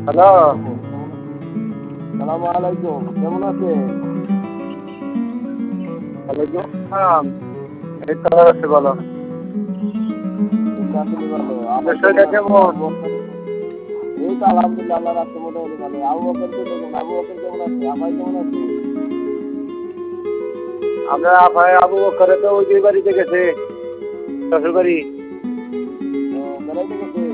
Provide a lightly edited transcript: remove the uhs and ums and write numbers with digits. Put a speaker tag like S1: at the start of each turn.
S1: Hello.
S2: সালাম আলাইকুম, কেমন আছে?
S1: ওয়ালাইকুম আসসালাম। এই তো আছে, বলো।
S2: আপনি ভালো?
S1: আপনার শরীরটা কেমন?
S2: এই তো আলহামদুলিল্লাহ, আল্লাহ রাখছে মোটামুটি ভালো। আবু বকরকে দেখুন, আবু বকর কেমন আছে? আপাই কেমন আছে?
S1: আমরা ভাই আবু বকরে তো ওই যে বাড়িতে গেছে, শ্বশুর বাড়ি।
S2: বেড়াইতে গেছে?